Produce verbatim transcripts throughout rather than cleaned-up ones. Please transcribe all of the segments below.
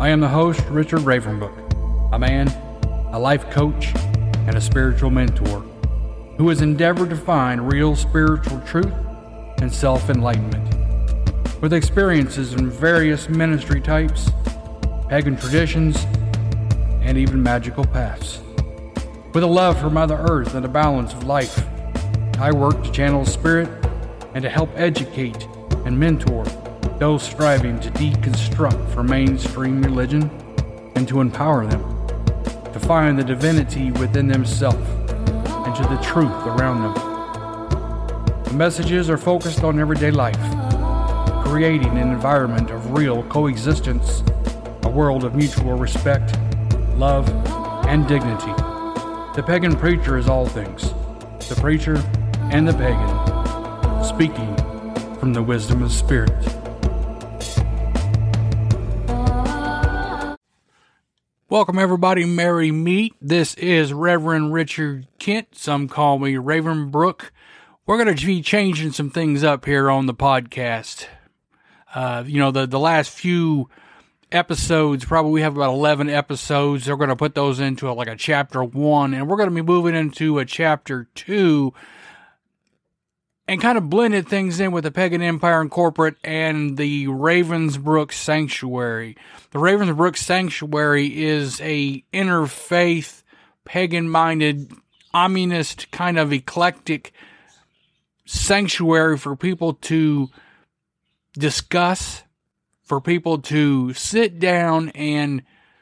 I am the host, Richard Ravenbrook, a man, a life coach, and a spiritual mentor who has endeavored to find real spiritual truth and self-enlightenment. With experiences in various ministry types, pagan traditions, and even magical paths. With a love for Mother Earth and a balance of life, I work to channel spirit and to help educate and mentor those striving to deconstruct from mainstream religion and to empower them to find the divinity within themselves and to the truth around them. The messages are focused on everyday life, creating an environment of real coexistence, a world of mutual respect, love, and dignity. The pagan preacher is all things, the preacher and the pagan, speaking from the wisdom of spirit. Welcome everybody, merry meet. This is Reverend Richard Kent. Some call me Ravenbrook. We're going to be changing some things up here on the podcast. Uh, you know, the, the last few episodes, probably we have about eleven episodes. They're going to put those into a, like a chapter one, and we're going to be moving into a chapter two and kind of blended things in with the Pagan Empire Incorporated and the Ravensbrück Sanctuary. The Ravensbrück Sanctuary is a interfaith, pagan-minded, communist, kind of eclectic sanctuary for people to discuss, for people to sit down and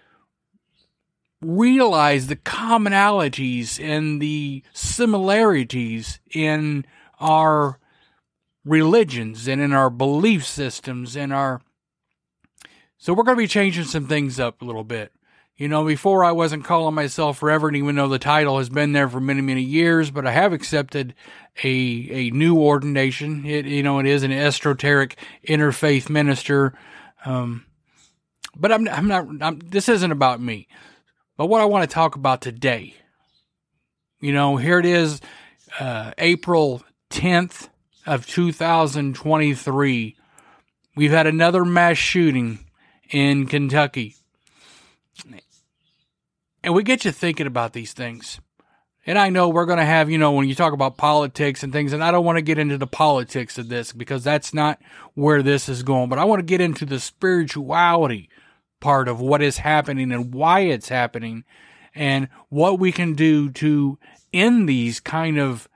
realize the commonalities and the similarities in our religions and in our belief systems and our... So we're going to be changing some things up a little bit. You know, before I wasn't calling myself Reverend, even though the title has been there for many, many years, but I have accepted a a new ordination. It, you know, it is an esoteric interfaith minister. Um, but I'm, I'm not, I'm, this isn't about me. But what I want to talk about today, you know, here it is, uh, April tenth of two thousand twenty-three. We've had another mass shooting in Kentucky. And we get you thinking about these things. And I know we're going to have, you know, when you talk about politics and things, and I don't want to get into the politics of this because that's not where this is going, but I want to get into the spirituality part of what is happening and why it's happening and what we can do to end these kind of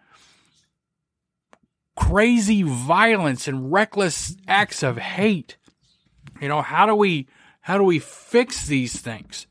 crazy violence and reckless acts of hate. You know, how do we, how do we fix these things?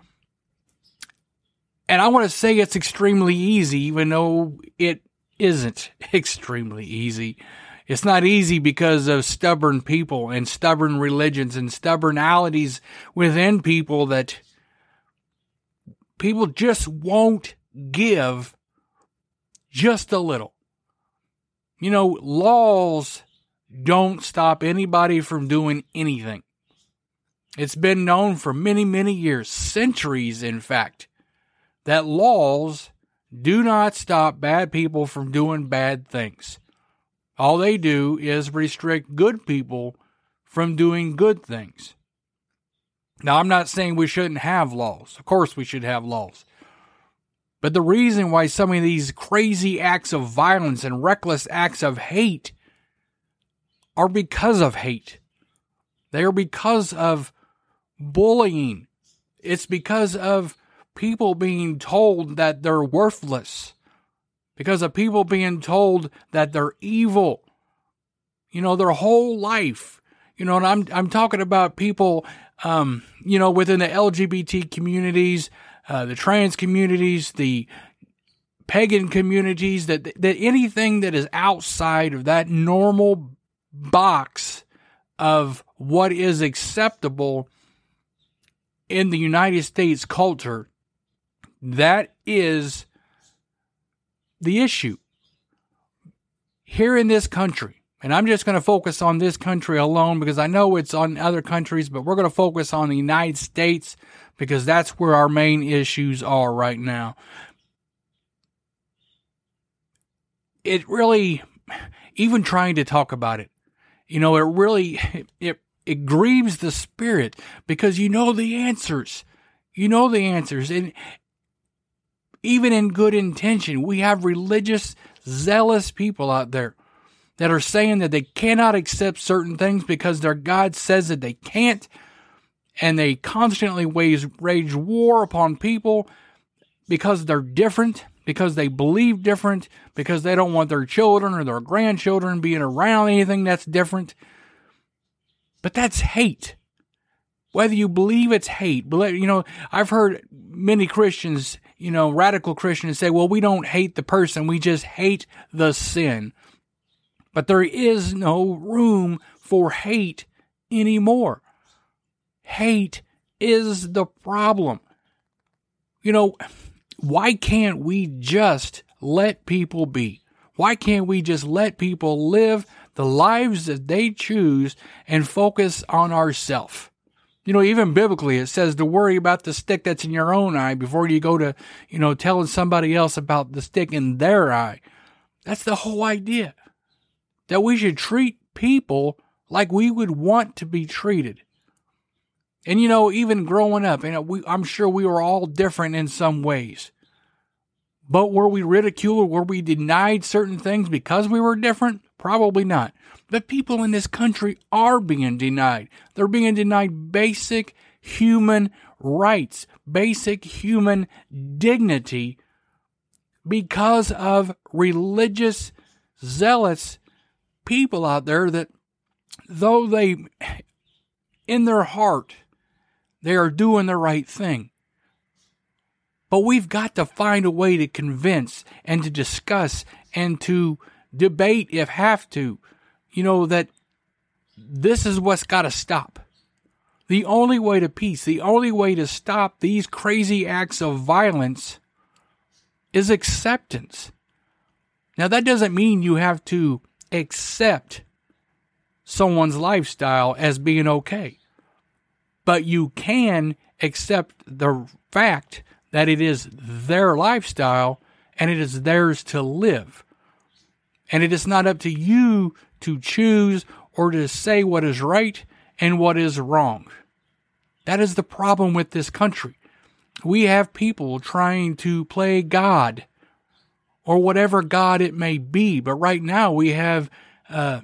And I want to say it's extremely easy, even though it isn't extremely easy. It's not easy because of stubborn people and stubborn religions and stubbornalities within people that people just won't give just a little. You know, laws don't stop anybody from doing anything. It's been known for many, many years, centuries in fact, that laws do not stop bad people from doing bad things. All they do is restrict good people from doing good things. Now, I'm not saying we shouldn't have laws. Of course we should have laws. But the reason why some of these crazy acts of violence and reckless acts of hate are because of hate. They are because of bullying. It's because of people being told that they're worthless, because of people being told that they're evil, you know, their whole life, you know, and I'm, I'm talking about people, um, you know, within the L G B T communities, uh, the trans communities, the pagan communities, that, that anything that is outside of that normal box of what is acceptable in the United States culture, that is the issue. Here in this country, and I'm just going to focus on this country alone because I know it's on other countries, but we're going to focus on the United States because that's where our main issues are right now. It really, even trying to talk about it, you know, it really, it it grieves the spirit because you know the answers. You know the answers. And even in good intention, we have religious, zealous people out there that are saying that they cannot accept certain things because their God says that they can't. And they constantly wage, wage war upon people because they're different, because they believe different, because they don't want their children or their grandchildren being around anything that's different. But that's hate. Whether you believe it's hate, you know, I've heard many Christians, you know, radical Christians say, well, we don't hate the person, we just hate the sin. But there is no room for hate anymore. Hate is the problem. You know, why can't we just let people be? Why can't we just let people live the lives that they choose and focus on ourselves? You know, even biblically, it says to worry about the stick that's in your own eye before you go to, you know, telling somebody else about the stick in their eye. That's the whole idea. That we should treat people like we would want to be treated. And, you know, even growing up, you know, we, I'm sure we were all different in some ways. But were we ridiculed? Were we denied certain things because we were different? Probably not. But people in this country are being denied. They're being denied basic human rights, basic human dignity because of religious, zealous people out there that, though they, in their heart, they are doing the right thing. But we've got to find a way to convince and to discuss and to debate, if have to, you know, that this is what's got to stop. The only way to peace, the only way to stop these crazy acts of violence is acceptance. Now, that doesn't mean you have to accept someone's lifestyle as being okay. But you can accept the fact that it is their lifestyle and it is theirs to live. And it is not up to you to choose or to say what is right and what is wrong. That is the problem with this country. We have people trying to play God or whatever God it may be. But right now we have uh,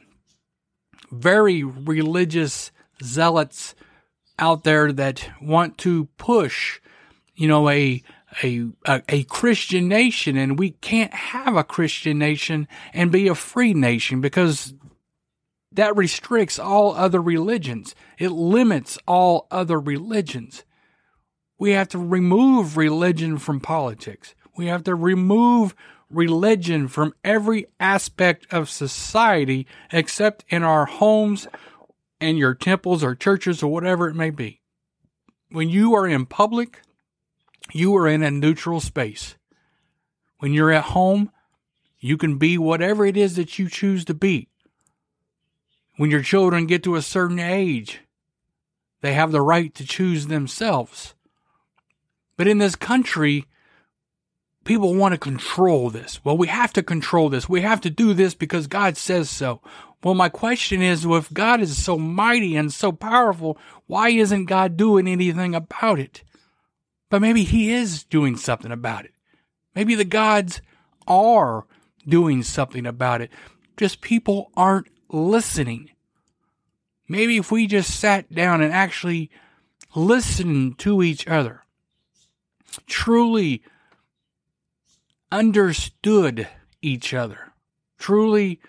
very religious zealots out there that want to push, you know, a, a, a, a Christian nation, and we can't have a Christian nation and be a free nation because that restricts all other religions. It limits all other religions. We have to remove religion from politics. We have to remove religion from every aspect of society except in our homes and your temples or churches or whatever it may be. When you are in public, you are in a neutral space. When you're at home, you can be whatever it is that you choose to be. When your children get to a certain age, they have the right to choose themselves. But in this country, people want to control this. Well, we have to control this. We have to do this because God says so. Well, my question is, well, if God is so mighty and so powerful, why isn't God doing anything about it? But maybe he is doing something about it. Maybe the gods are doing something about it. Just people aren't listening. Maybe if we just sat down and actually listened to each other, truly understood each other, truly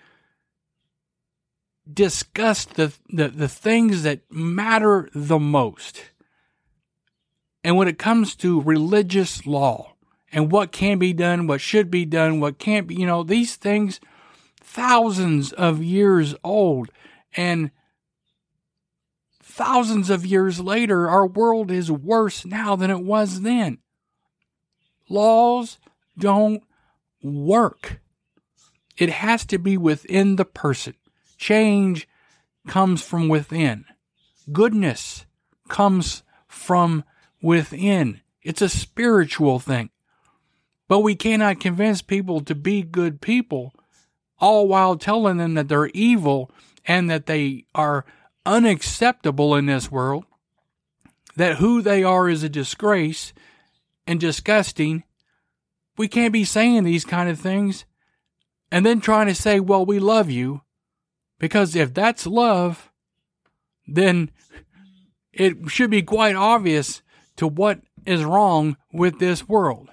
discussed the, the, the things that matter the most. And when it comes to religious law and what can be done, what should be done, what can't be, you know, these things, thousands of years old, and thousands of years later, our world is worse now than it was then. Laws don't work. It has to be within the person. Change comes from within. Goodness comes from within. It's a spiritual thing. But we cannot convince people to be good people, all while telling them that they're evil and that they are unacceptable in this world, that who they are is a disgrace and disgusting, we can't be saying these kind of things and then trying to say, well, we love you. Because if that's love, then it should be quite obvious to what is wrong with this world.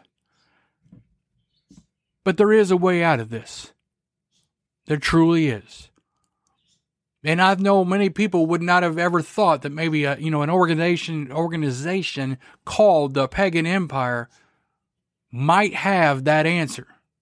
But there is a way out of this. There truly is. And I know many people would not have ever thought that maybe a, you know, an organization organization called the Pagan Empire might have that answer.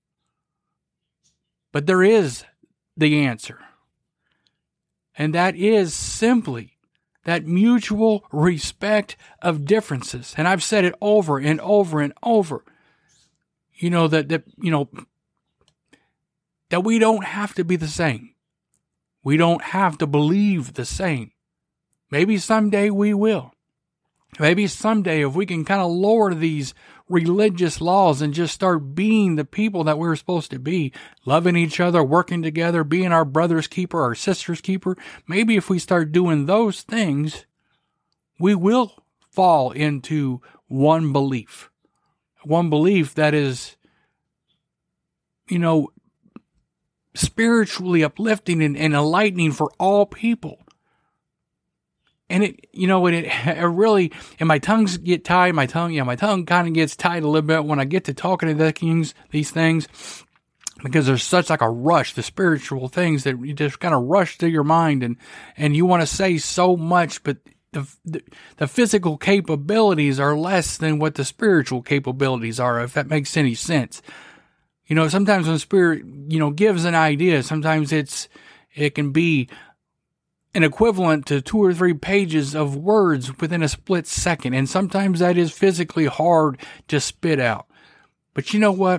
But there is the answer. And that is simply that mutual respect of differences. And I've said it over and over and over. You know, that, that you know, that we don't have to be the same. We don't have to believe the same. Maybe someday we will. Maybe someday if we can kind of lower these religious laws and just start being the people that we're supposed to be, loving each other, working together, being our brother's keeper, our sister's keeper, maybe if we start doing those things, we will fall into one belief. One belief that is, you know, spiritually uplifting and, and enlightening for all people. And it, you know, it, it really, and my tongues get tied, my tongue, yeah, my tongue kind of gets tied a little bit when I get to talking to the things, these things, because there's such like a rush, the spiritual things that you just kind of rush through your mind, and, and you want to say so much, but the, the, the physical capabilities are less than what the spiritual capabilities are, if that makes any sense. You know, sometimes when Spirit, you know, gives an idea, sometimes it's, it can be an equivalent to two or three pages of words within a split second. And sometimes that is physically hard to spit out. But you know what?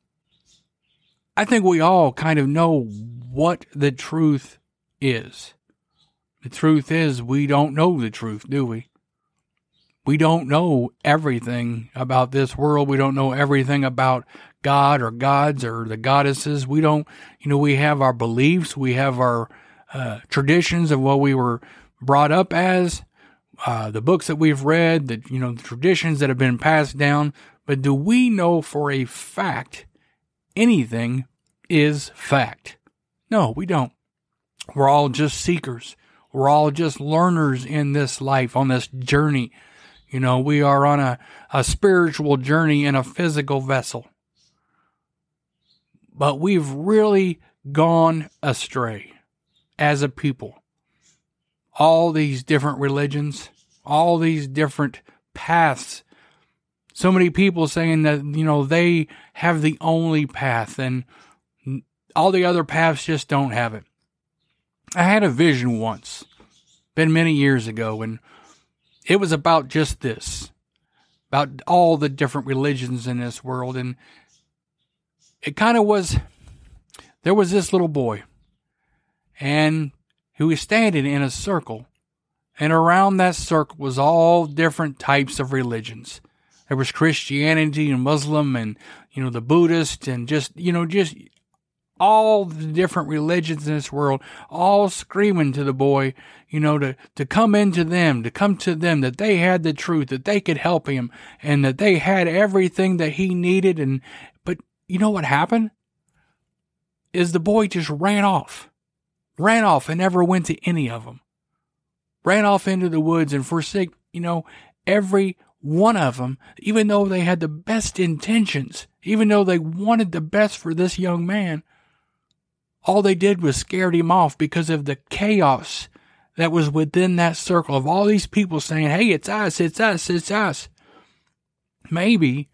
I think we all kind of know what the truth is. The truth is we don't know the truth, do we? We don't know everything about this world. We don't know everything about God or gods or the goddesses. We don't, you know, we have our beliefs. We have our uh, traditions of what we were brought up as, uh, the books that we've read, the, you know, the traditions that have been passed down. But do we know for a fact anything is fact? No, we don't. We're all just seekers. We're all just learners in this life, on this journey. You know, we are on a, a spiritual journey in a physical vessel. But we've really gone astray as a people. All these different religions, all these different paths. So many people saying that, you know, they have the only path and all the other paths just don't have it. I had a vision once, been many years ago, and it was about just this, about all the different religions in this world. And it kind of was, there was this little boy, and he was standing in a circle, and around that circle was all different types of religions. There was Christianity and Muslim and, you know, the Buddhist and just, you know, just all the different religions in this world, all screaming to the boy, you know, to, to come into them, to come to them, that they had the truth, that they could help him, and that they had everything that he needed. And, but you know what happened? Is the boy just ran off. Ran off and never went to any of them. Ran off into the woods and forsake, you know, every one of them, even though they had the best intentions, even though they wanted the best for this young man. All they did was scared him off because of the chaos that was within that circle of all these people saying, hey, it's us, it's us, it's us. Maybe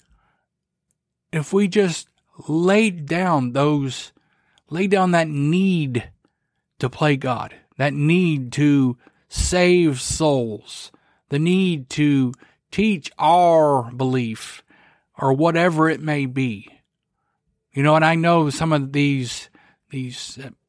if we just laid down those, laid down that need to play God, that need to save souls, the need to teach our belief or whatever it may be. You know, and I know some of these These uh,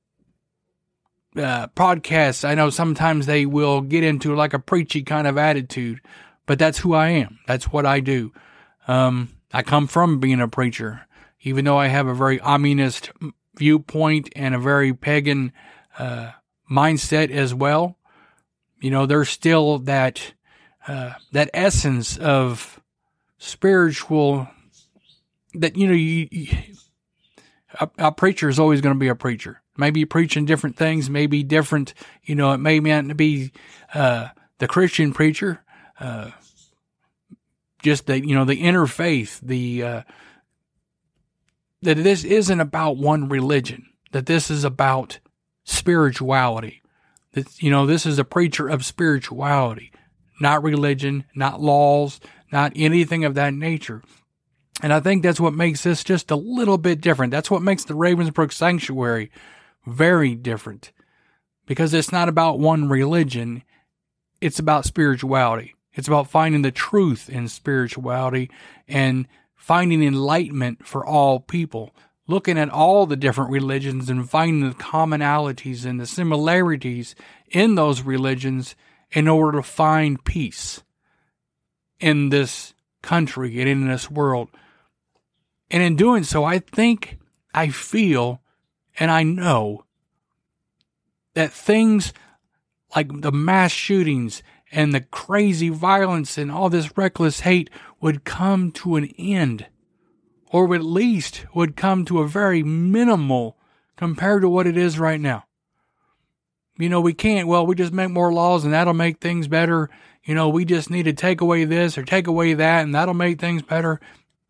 uh, podcasts, I know sometimes they will get into like a preachy kind of attitude, but that's who I am. That's what I do. Um, I come from being a preacher, even though I have a very communist viewpoint and a very pagan uh, mindset as well. You know, there's still that uh, that essence of spiritual that, you know, you, you a, a preacher is always going to be a preacher. Maybe preaching different things, maybe different, you know, it may not be uh, the Christian preacher, uh, just the, you know, the interfaith, the, uh, that this isn't about one religion, that this is about spirituality. That, you know, this is a preacher of spirituality, not religion, not laws, not anything of that nature. And I think that's what makes this just a little bit different. That's what makes the Ravensbrück Sanctuary very different, because it's not about one religion. It's about spirituality. It's about finding the truth in spirituality and finding enlightenment for all people, looking at all the different religions and finding the commonalities and the similarities in those religions in order to find peace in this country and in this world. And in doing so, I think, I feel, and I know that things like the mass shootings and the crazy violence and all this reckless hate would come to an end, or at least would come to a very minimal compared to what it is right now. You know, we can't, well, we just make more laws and that'll make things better. You know, we just need to take away this or take away that and that'll make things better.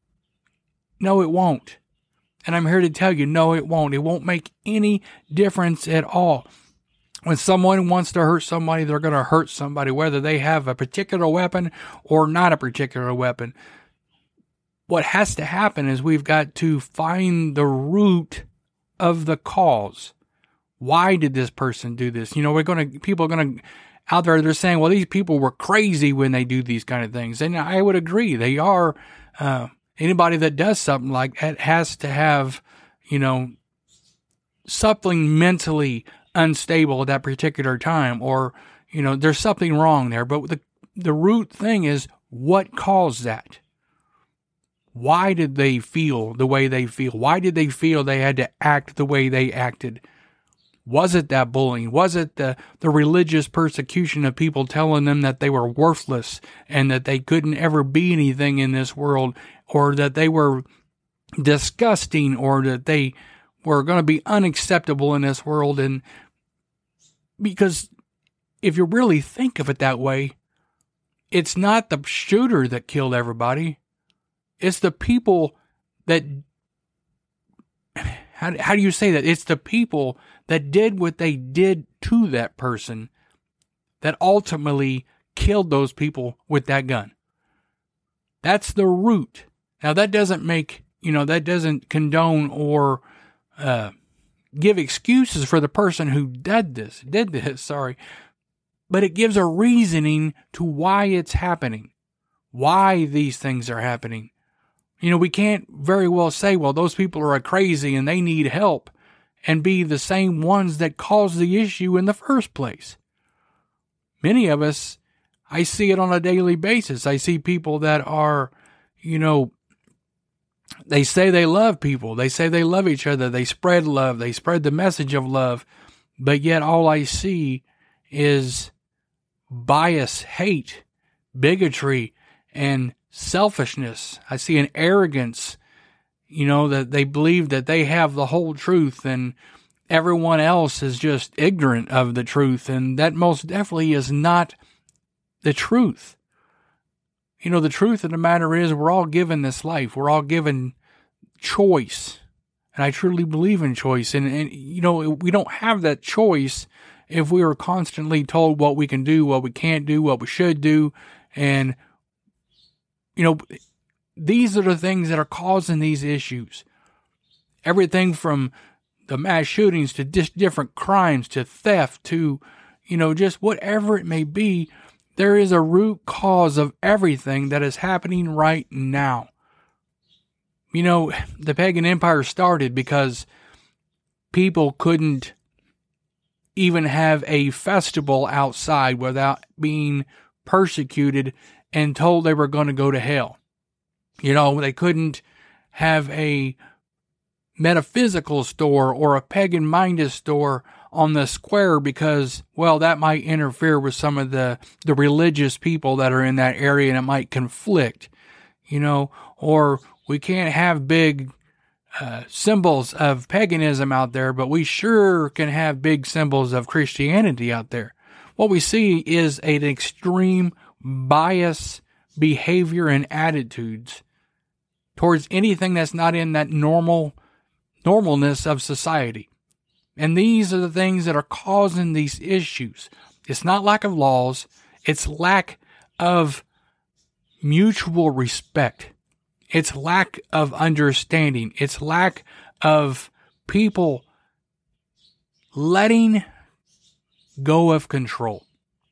No, it won't. And I'm here to tell you, no, it won't. It won't make any difference at all. When someone wants to hurt somebody, they're going to hurt somebody, whether they have a particular weapon or not a particular weapon. What has to happen is we've got to find the root of the cause. Why did this person do this? You know, we're going to, people are going to, out there, they're saying, well, these people were crazy when they do these kind of things. And I would agree. They are, uh, anybody that does something like that has to have, you know, something mentally unstable at that particular time, or, you know, there's something wrong there. But the the root thing is, what caused that? Why did they feel the way they feel? Why did they feel they had to act the way they acted? Was it that bullying? Was it the, the religious persecution of people telling them that they were worthless and that they couldn't ever be anything in this world, or that they were disgusting, or that they were going to be unacceptable in this world? And because if you really think of it that way, it's not the shooter that killed everybody. It's the people that, how, how do you say that? It's the people that did what they did to that person that ultimately killed those people with that gun. That's the root. Now, that doesn't make, you know, that doesn't condone or uh, give excuses for the person who did this, did this, sorry. But it gives a reasoning to why it's happening, why these things are happening. You know, we can't very well say, well, those people are crazy and they need help, and be the same ones that caused the issue in the first place. Many of us, I see it on a daily basis. I see people that are, you know, they say they love people. They say they love each other. They spread love. They spread the message of love. But yet all I see is bias, hate, bigotry, and selfishness. I see an arrogance, you know, that they believe that they have the whole truth and everyone else is just ignorant of the truth. And that most definitely is not the truth. You know, the truth of the matter is we're all given this life. We're all given choice. And I truly believe in choice. And, and, you know, we don't have that choice if we are constantly told what we can do, what we can't do, what we should do. And, you know, these are the things that are causing these issues. Everything from the mass shootings to just different crimes to theft to, you know, just whatever it may be. There is a root cause of everything that is happening right now. You know, the pagan empire started because people couldn't even have a festival outside without being persecuted and told they were going to go to hell. You know, they couldn't have a metaphysical store or a pagan-minded store on the square because, well, that might interfere with some of the, the religious people that are in that area and it might conflict, you know, or we can't have big uh, symbols of paganism out there, but we sure can have big symbols of Christianity out there. What we see is an extreme bias behavior and attitudes towards anything that's not in that normal normalness of society. And these are the things that are causing these issues. It's not lack of laws. It's lack of mutual respect. It's lack of understanding. It's lack of people letting go of control.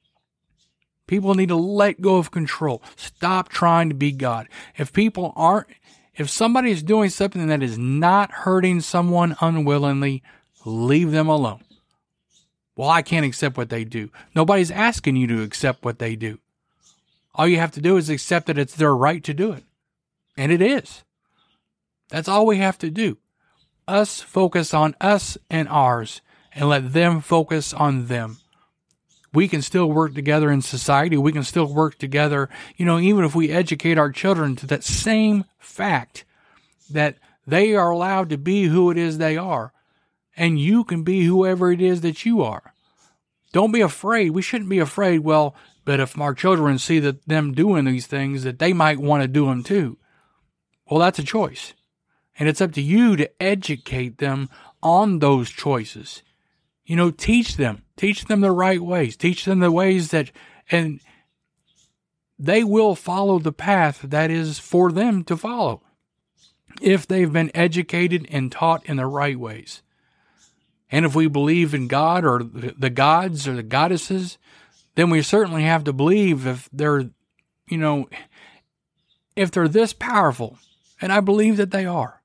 People need to let go of control. Stop trying to be God. If people aren't, if somebody is doing something that is not hurting someone unwillingly, leave them alone. Well, I can't accept what they do. Nobody's asking you to accept what they do. All you have to do is accept that it's their right to do it. And it is. That's all we have to do. Us focus on us and ours, and let them focus on them. We can still work together in society. We can still work together, you know, even if we educate our children to that same fact that they are allowed to be who it is they are. And you can be whoever it is that you are. Don't be afraid. We shouldn't be afraid, well, but if our children see that them doing these things, that they might want to do them too. Well, that's a choice. And it's up to you to educate them on those choices. You know, teach them. Teach them the right ways. Teach them the ways that, and they will follow the path that is for them to follow if they've been educated and taught in the right ways. And if we believe in God or the gods or the goddesses, then we certainly have to believe if they're, you know, if they're this powerful, and I believe that they are,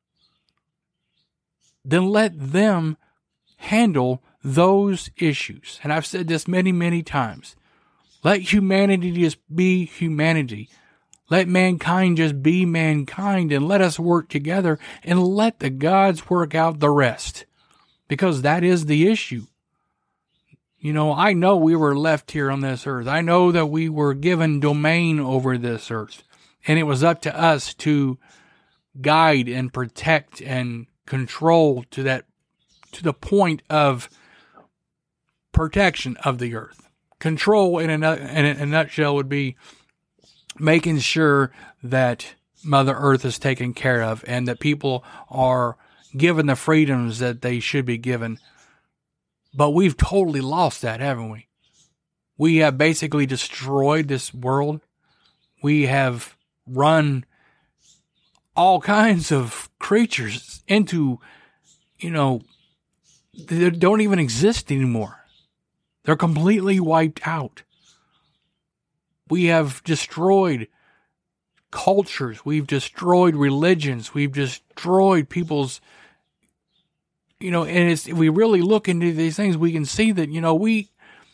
then let them handle those issues. And I've said this many, many times. Let humanity just be humanity. Let mankind just be mankind, and let us work together and let the gods work out the rest. Because that is the issue. You know, I know we were left here on this earth. I know that we were given domain over this earth. And it was up to us to guide and protect and control to that, to the point of protection of the earth. Control in a, in a nutshell would be making sure that Mother Earth is taken care of and that people are given the freedoms that they should be given. But we've totally lost that, haven't we? We have basically destroyed this world. We have run all kinds of creatures into, you know, they don't even exist anymore. They're completely wiped out. We have destroyed cultures. We've destroyed religions. We've destroyed people's, you know, and it's, if we really look into these things, we can see that, you know, we,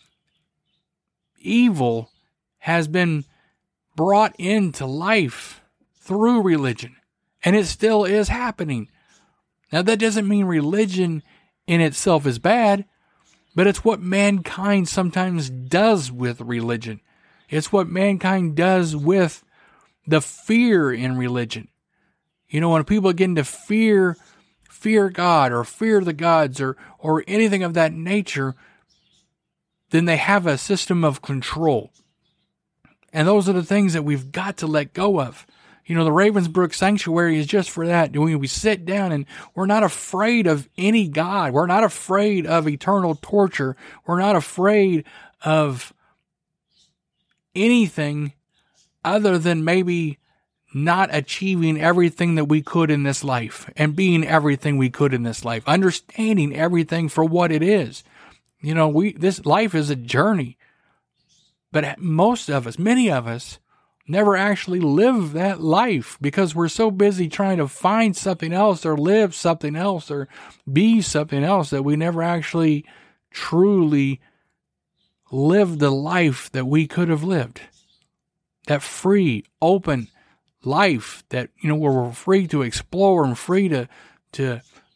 evil has been brought into life through religion, and it still is happening. Now, that doesn't mean religion in itself is bad, but it's what mankind sometimes does with religion. It's what mankind does with the fear in religion. You know, when people begin to fear, fear God or fear the gods or, or anything of that nature, then they have a system of control. And those are the things that we've got to let go of. You know, the Ravensbrück Sanctuary is just for that. When we sit down and we're not afraid of any God. We're not afraid of eternal torture. We're not afraid of anything other than maybe not achieving everything that we could in this life and being everything we could in this life, understanding everything for what it is. You know, we, this life is a journey, but most of us, many of us, never actually live that life because we're so busy trying to find something else or live something else or be something else that we never actually truly live the life that we could have lived. That free, open life that, you know, where we're free to explore and free to, to,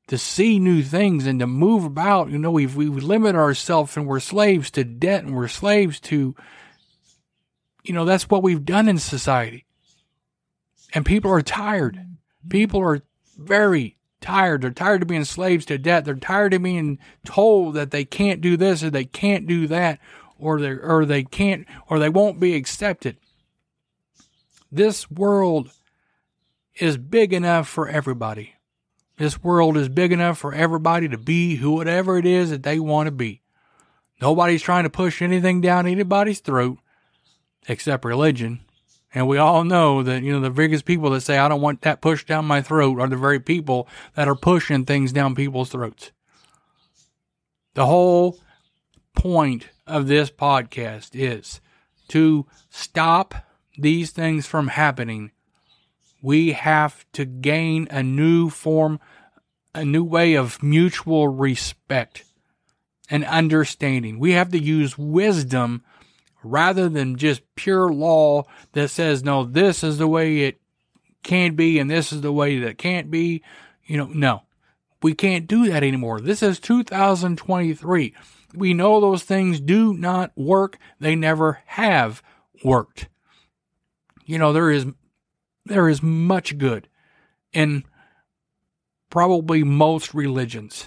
to see new things and to move about. You know, we've, we limit ourselves and we're slaves to debt and we're slaves to, you know, that's what we've done in society. And people are tired. People are very tired. They're tired of being slaves to debt. They're tired of being told that they can't do this or they can't do that, or they or they can't or they won't be accepted. This world is big enough for everybody. This world is big enough for everybody to be who whatever it is that they want to be. Nobody's trying to push anything down anybody's throat except religion. And we all know that, you know, the biggest people that say, I don't want that pushed down my throat are the very people that are pushing things down people's throats. The whole point of this podcast is to stop these things from happening. We have to gain a new form, a new way of mutual respect and understanding. We have to use wisdom rather than just pure law that says, no, this is the way it can be and this is the way that it can't be. You know, no, we can't do that anymore. This is two thousand twenty-three. We know those things do not work. They never have worked. You know, there is There is much good in probably most religions.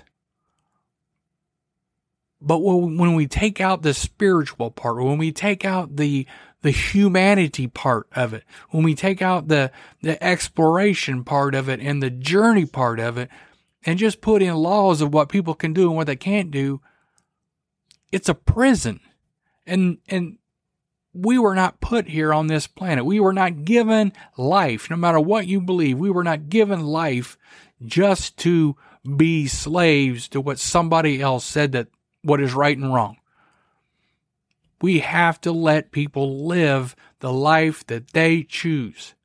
But when we take out the spiritual part, when we take out the the humanity part of it, when we take out the, the exploration part of it and the journey part of it, and just put in laws of what people can do and what they can't do, it's a prison. And and we were not put here on this planet. We were not given life, no matter what you believe. We were not given life just to be slaves to what somebody else said that what is right and wrong. We have to let people live the life that they choose.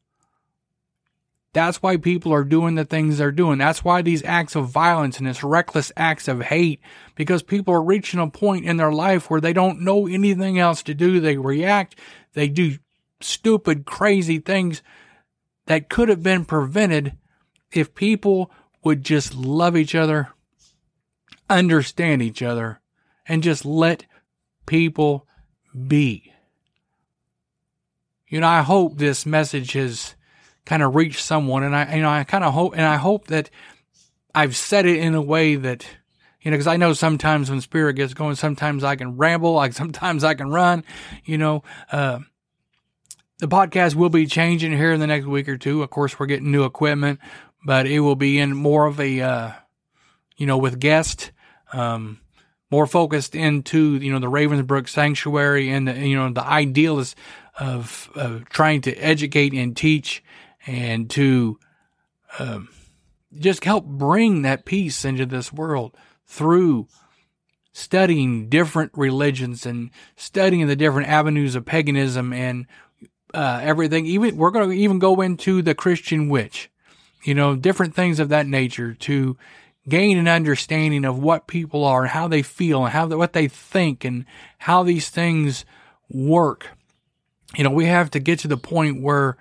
That's why people are doing the things they're doing. That's why these acts of violence and these reckless acts of hate, because people are reaching a point in their life where they don't know anything else to do. They react. They do stupid, crazy things that could have been prevented if people would just love each other, understand each other, and just let people be. You know, I hope this message has kind of reach someone, and I, you know, I kind of hope, and I hope that I've said it in a way that, you know, because I know sometimes when spirit gets going, sometimes I can ramble, like sometimes I can run, you know. Uh, the podcast will be changing here in the next week or two. Of course, we're getting new equipment, but it will be in more of a, uh, you know, with guests, um, more focused into, you know, the Ravensbrück Sanctuary and, the, you know, the ideals of, of trying to educate and teach and to um, just help bring that peace into this world through studying different religions and studying the different avenues of paganism and uh, everything. Even we're going to even go into the Christian witch, you know, different things of that nature to gain an understanding of what people are and how they feel and how they, what they think and how these things work. You know, we have to get to the point where,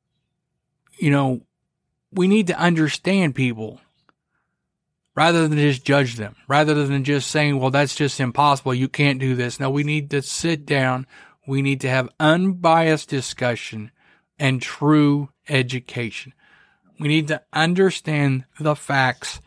you know, we need to understand people rather than just judge them, rather than just saying, well, that's just impossible. You can't do this. No, we need to sit down. We need to have unbiased discussion and true education. We need to understand the facts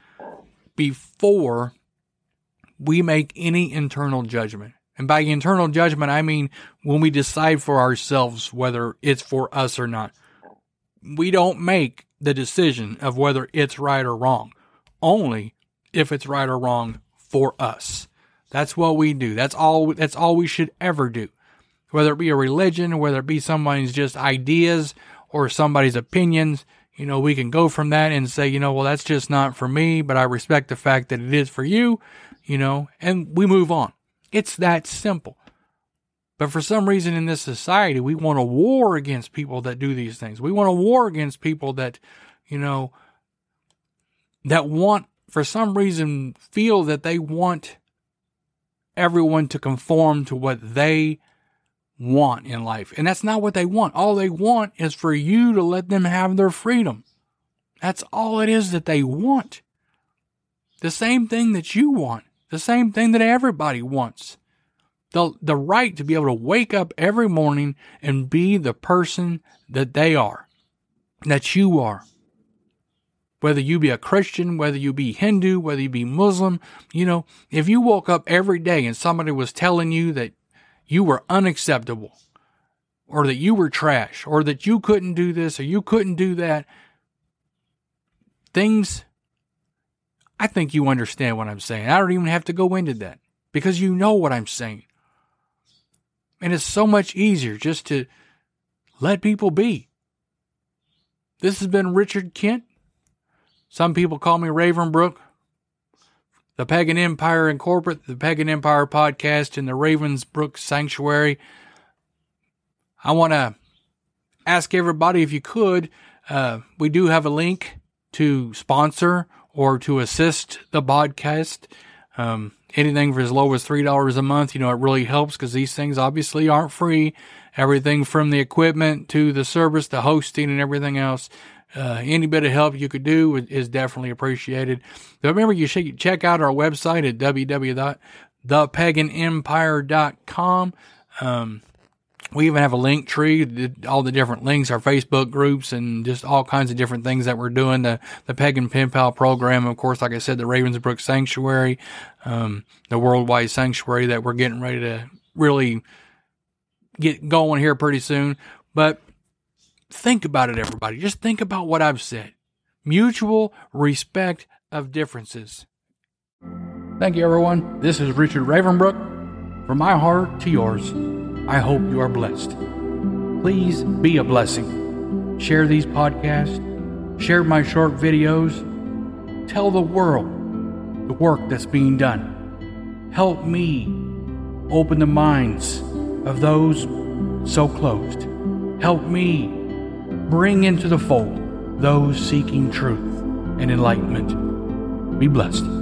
before we make any internal judgment. And by internal judgment, I mean when we decide for ourselves whether it's for us or not. We don't make the decision of whether it's right or wrong, only if it's right or wrong for us. That's what we do. That's all, that's all we should ever do. Whether it be a religion, whether it be somebody's just ideas or somebody's opinions, you know, we can go from that and say, you know, well, that's just not for me, but I respect the fact that it is for you, you know, and we move on. It's that simple. But for some reason in this society, we want a war against people that do these things. We want a war against people that, you know, that want, for some reason, feel that they want everyone to conform to what they want in life. And that's not what they want. All they want is for you to let them have their freedom. That's all it is that they want. the same thing that you want, the same thing that everybody wants. The, the right to be able to wake up every morning and be the person that they are, that you are. Whether you be a Christian, whether you be Hindu, whether you be Muslim, you know, if you woke up every day and somebody was telling you that you were unacceptable, or that you were trash, or that you couldn't do this, or you couldn't do that, things, I think you understand what I'm saying. I don't even have to go into that, because you know what I'm saying. And it's so much easier just to let people be. This has been Richard Kent. Some people call me Ravenbrook. The Pagan Empire Incorporated, the Pagan Empire Podcast, and the Ravensbrook Sanctuary. I want to ask everybody, if you could, uh, we do have a link to sponsor or to assist the podcast. Um, anything for as low as three dollars a month, you know, it really helps, because these things obviously aren't free. Everything from the equipment to the service, the hosting, and everything else. Uh, any bit of help you could do is definitely appreciated. But remember, you should check out our website at w w w dot the pagan empire dot com. Um, we even have a link tree, all the different links, our Facebook groups, and just all kinds of different things that we're doing. The, the Pagan Pen Pal program, of course, like I said, the Ravensbrook Sanctuary, um, the Worldwide Sanctuary that we're getting ready to really get going here pretty soon. But think about it, everybody. Just think about what I've said. Mutual respect of differences. Thank you, everyone. This is Richard Ravenbrook. From my heart to yours, I hope you are blessed. Please be a blessing. Share these podcasts. Share my short videos. Tell the world the work that's being done. Help me open the minds of those so closed. Help me bring into the fold those seeking truth and enlightenment. Be blessed.